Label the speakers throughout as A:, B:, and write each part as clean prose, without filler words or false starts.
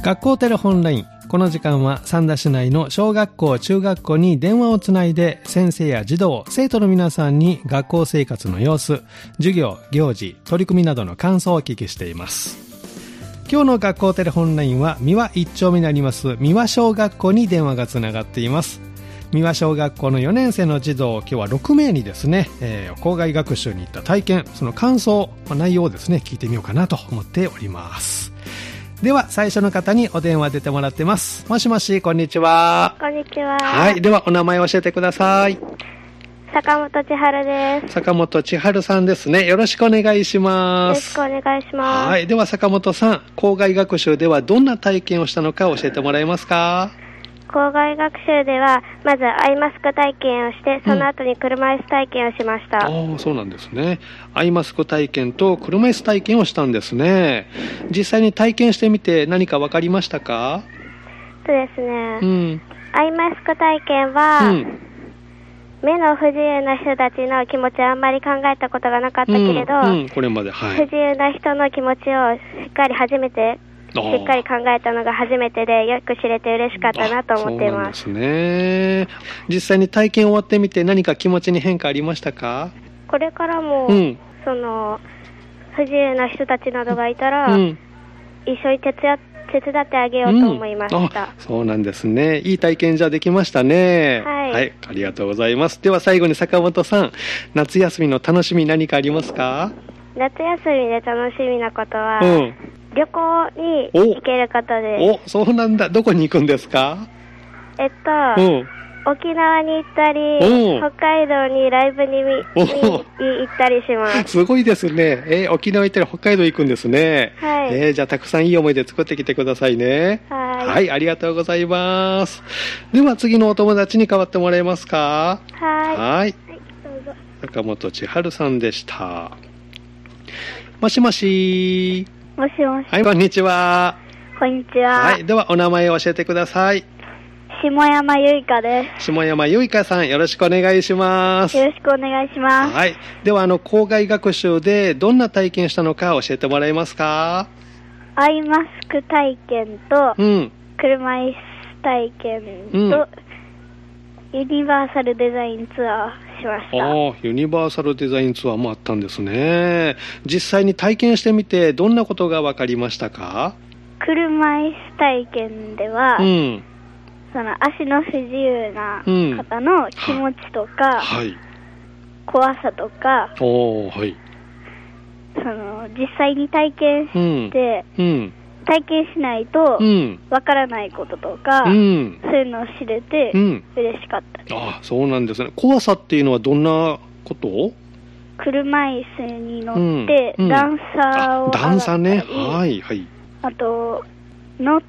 A: 学校テレホンライン。この時間は三田市内の小学校中学校に電話をつないで、先生や児童生徒の皆さんに学校生活の様子、授業行事取り組みなどの感想をお聞きしています。今日の学校テレホンラインは三輪一丁目にあります三輪小学校に電話がつながっています。三輪小学校の4年生の児童、今日は6名にですね、校外学習に行った体験、その感想、内容をですね聞いてみようかなと思っております。では最初の方にお電話出てもらってます。もしもし、こんにちは。
B: こんにちは。
A: はい、ではお名前を教えてください。
B: 坂本千春です。
A: 坂本千春さんですね。よろしくお願いします。
B: よろしくお願いします。
A: はい、では坂本さん、校外学習ではどんな体験をしたのか教えてもらえますか？
B: 校外学習ではまずアイマスク体験をして、その後に車椅子体験をしました。
A: そうなんですね。アイマスク体験と車椅子体験をしたんですね。実際に体験してみて何か分かりましたか？
B: そうですね、アイマスク体験は、目の不自由な人たちの気持ちはあんまり考えたことがなかったけれど、
A: これまで、
B: 不自由な人の気持ちをしっかり考えたのが初めてで、よく知れて嬉しかったなと思っています。
A: そうなんですね。実際に体験終わってみて何か気持ちに変化ありましたか？
B: これからも、その不自由な人たちなどがいたら、一緒に手伝ってあげようと思いました。
A: そうなんですね。いい体験じゃできましたね。はい、ありがとうございます。では最後に坂本さん、夏休みの楽しみ何かありますか？
B: 夏休みで楽しみなことは、旅行に行けることです。
A: そうなんだ。どこに行くんですか？
B: 沖縄に行ったり、北海道にライブに行ったりします。
A: すごいですね。沖縄行ったり北海道行くんですね。
B: はい。
A: じゃあたくさんいい思い出作ってきてくださいね。はい、ありがとうございます。では次のお友達に代わってもらえますか？はい。
B: どうぞ。
A: 坂本千春さんでした。もしもし。
B: もしもし。
A: はい、こんにちは。
B: こんにちは。
A: はい、ではお名前を教えてください。
B: 下山由香です。
A: 下山由香さん、よろしくお願いします。
B: よろしくお願いします。
A: はい。では校外学習でどんな体験したのか教えてもらえますか？
B: アイマスク体験と、車椅子体験と、ユニバーサルデザインツアーしました。
A: ユニバーサルデザインツアーもあったんですね。実際に体験してみてどんなことが分かりましたか？
B: 車椅子体験では、その足の不自由な方の気持ちとか、怖さとか、その実際に体験して、体験しないとわからないこととか、そういうのを知れて嬉しかったです。
A: そうなんですね。怖さっていうのはどんなこと？
B: 車椅子に乗って、段差を上がったり、
A: 段差ね。
B: あと乗って、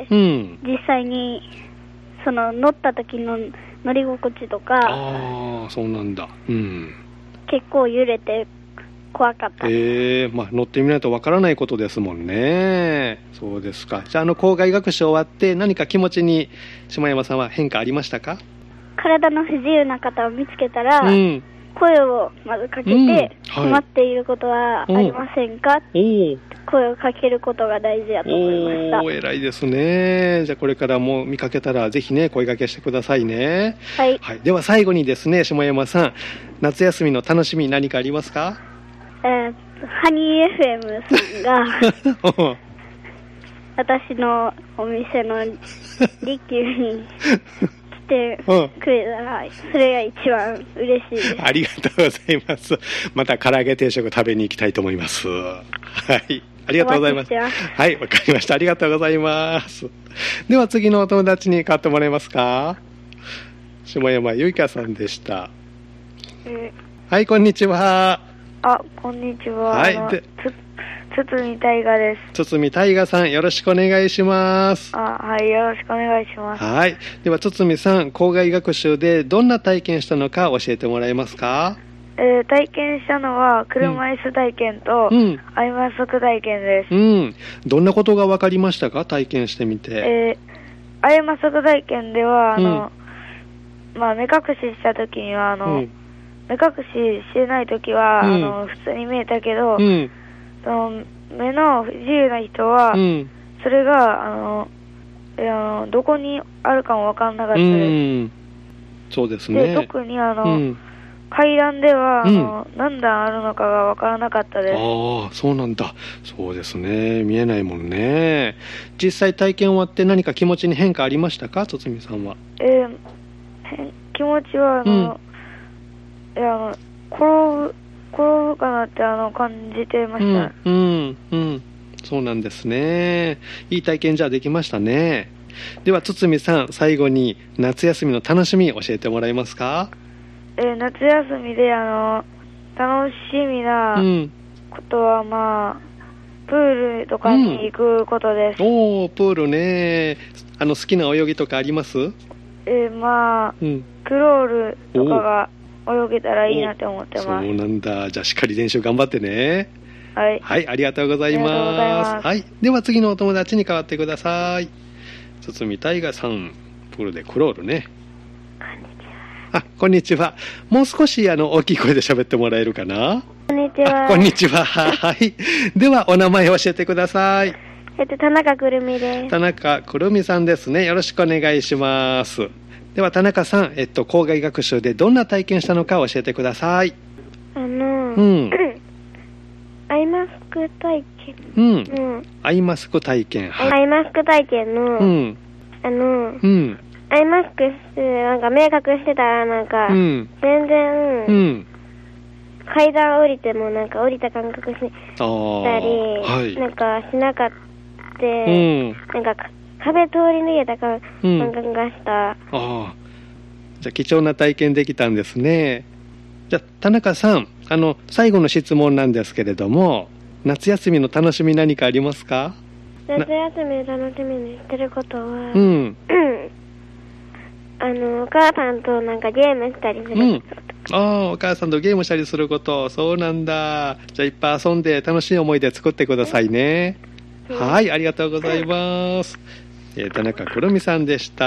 B: 実際にその乗った時の乗り心地とか、
A: そうなんだ。
B: 結構揺れて怖かった。
A: 乗ってみないとわからないことですもんね。そうですか。じゃあ校外学習終わって何か気持ちに下山さんは変化ありましたか？
B: 体の不自由な方を見つけたら、声をまずかけて、困っていることはありませんか？声をかけることが大事だと思いました。
A: 偉いですね。じゃあこれからも見かけたらぜひね、声掛けしてくださいね。
B: はい。
A: では最後にですね、下山さん、夏休みの楽しみ何かありますか？
B: ハニー FM さんが私のお店のリキューに来てくれたら、それが一番嬉しいです。
A: ありがとうございます。また唐揚げ定食食べに行きたいと思います。はい、ありがとうございます。はい、わかりました。ありがとうございます。では次のお友達に代わってもらえますか？下山由香さんでした。はい、こんにちは。
C: こんにちは。堤大我です。
A: 堤大我さん、よろしくお願いします。
C: はい、よろしくお願いします。
A: はい。では堤さん、校外学習でどんな体験したのか教えてもらえますか？
C: 体験したのは車椅子体験と、アイマスク体験です。
A: どんなことが分かりましたか？体験してみて。
C: アイマスク体験では目隠しした時には目隠ししてない時は、普通に見えたけど、その目の不自由な人は、 それがどこにあるかも分からなかったです。
A: そうですね。
C: で、特に階段では何段あるのかが分からなかったです。
A: ああ、そうなんだ。そうですね。見えないもんね。実際体験終わって何か気持ちに変化ありましたか、つつみさんは。
C: 気持ちは転ぶかなって感じていました。
A: そうなんですね。いい体験じゃできましたね。ではつつみさん、最後に夏休みの楽しみ教えてもらえますか？
C: 夏休みで楽しみなことは、プールとかに行くことです。
A: プールね。好きな泳ぎとかあります？
C: クロールとかが泳げたらいいなって思ってます。
A: そうなんだ。じゃあしっかり練習頑張ってね。
C: はい、
A: はい、ありがとうございます。はい、では次のお友達に代わってください。堤大河さん、プールでクロールね。こんにちは。もう少し大きい声で喋ってもらえるかな？
B: こんにちは。
A: こんにちは。はい。ではお名前を教えてください。
B: 田中くるみです。
A: 田中くるみさんですね。よろしくお願いします。では田中さん、校外学習でどんな体験したのか教えてください。
B: アイマスク体験。
A: アイマスク体験。
B: アイマスク体験の、アイマスクして目隠してたら全然、階段降りても降りた感覚したり、しなかった、壁通り抜けた感覚がした。
A: じゃあ貴重な体験できたんですね。じゃあ田中さん、最後の質問なんですけれども、夏休みの楽しみ何かありますか？
B: 夏休みの楽しみにしてることは、お母さんとゲームしたりすること。
A: お母さんとゲームしたりすること。そうなんだ。じゃあいっぱい遊んで楽しい思い出作ってくださいね。はい、ありがとうございます。田中くるみさんでした。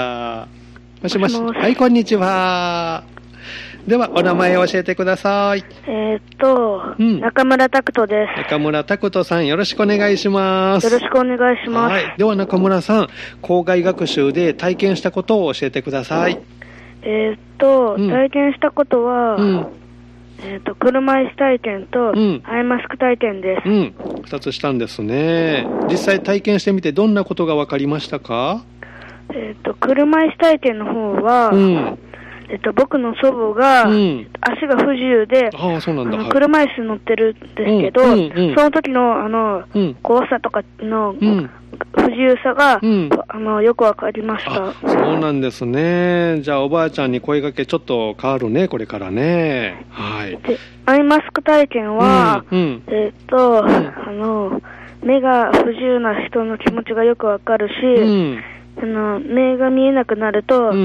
A: もしもし。はい、こんにちは。ではお名前を教えてください。
C: 中村拓人です。
A: 中村拓人さん、よろしくお願いします。
C: よろしくお願いします。
A: はい、では中村さん、校外学習で体験したことを教えてください。
C: 体験したことは、車椅子体験とアイマスク体験です。
A: 2つしたんですね。実際体験してみてどんなことが分かりましたか？
C: 車椅子体験の方は、僕の祖母が足が不自由で、車椅子に乗ってるんですけど、その時の怖さとかの不自由さがよくわかりました。
A: そうなんですね。じゃあおばあちゃんに声掛けちょっと変わるね、これからね。はい。で、
C: アイマスク体験は、目が不自由な人の気持ちがよくわかるし、目が見えなくなると、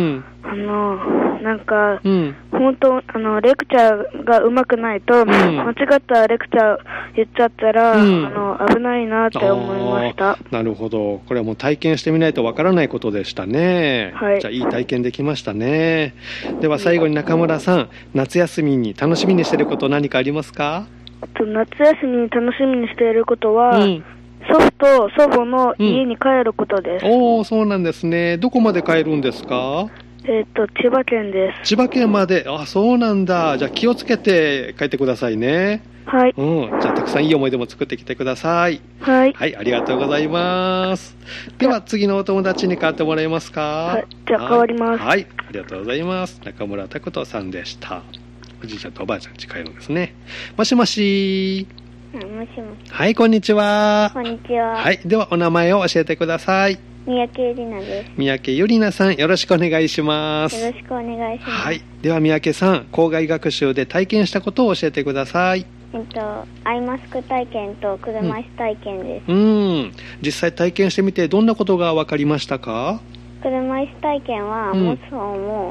C: 本当レクチャーがうまくないと、間違ったレクチャー言っちゃったら、危ないなって思いました。
A: なるほど。これはもう体験してみないとわからないことでしたね。はい。じゃあいい体験できましたね。では最後に中村さん、夏休みに楽しみにしていること何かありますか？
C: 夏休みに楽しみにしていることは、祖父と祖母の家に帰ることです。
A: そうなんですね。どこまで帰るんですか？
C: 千葉県です。
A: 千葉県まで。そうなんだ。じゃあ気をつけて帰ってくださいね。
C: はい。
A: じゃあたくさんいい思い出も作ってきてください。
C: はい。
A: はい、ありがとうございます。では次のお友達に代わってもらえますか？
C: はい、じゃあ代わります。
A: はい、ありがとうございます。中村拓人さんでした。おじいちゃんとおばあちゃんに帰るんですね。もしもし。
B: もしもし。
A: はい、こんにちは。
B: こんにちは。
A: はい、ではお名前を教えてください。
B: 三宅ゆりなです。
A: 三宅ゆりなさん、よろしくお願いします。
B: よろしくお願いします。
A: はい、では三宅さん、校外学習で体験したことを教えてください。
B: アイマスク体験と車椅子体験です。
A: 実際体験してみてどんなことが分かりましたか？
B: 車椅子体験は持つ方も、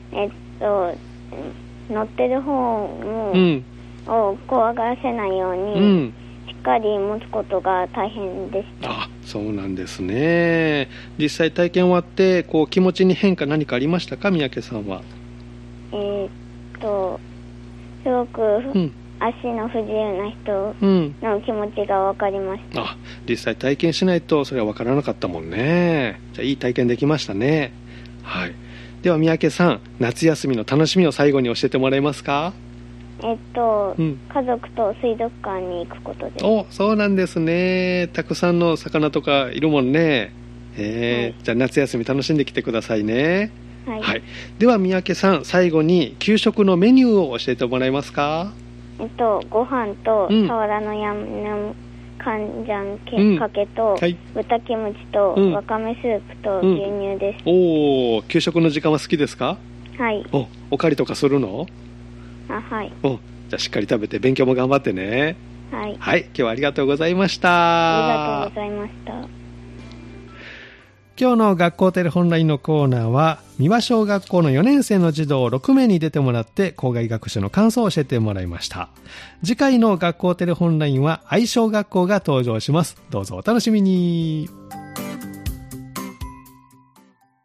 B: 乗ってる方も、を怖がらせないように、しっかり持つことが大変でした。
A: そうなんですね。実際体験終わって気持ちに変化何かありましたか、三宅さんは？
B: すごく足の不自由な人の気持ちが分かりました。
A: 実際体験しないとそれは分からなかったもんね。じゃあいい体験できましたね。はい。では三宅さん、夏休みの楽しみを最後に教えてもらえますか？
B: 家族と水族館に行くことです。
A: そうなんですね。たくさんの魚とかいるもんね。はい、じゃあ夏休み楽しんできてくださいね。
B: はい。
A: はい、では三宅さん、最後に給食のメニューを教えてもらえますか？
B: ご飯とさわらのヤンニャムカンジャンかけと、豚キムチと、わかめスープと牛乳です。
A: 給食の時間は好きですか？
B: はい。
A: おかわりとかするの？
B: はい。
A: じゃあしっかり食べて勉強も頑張ってね。
B: はい。
A: はい、今日はありがとうございました。
B: ありがとうございました。
A: 今日の学校テレホンラインのコーナーは、三輪小学校の4年生の児童6名に出てもらって校外学習の感想を教えてもらいました。次回の学校テレホンラインは愛小学校が登場します。どうぞお楽しみに。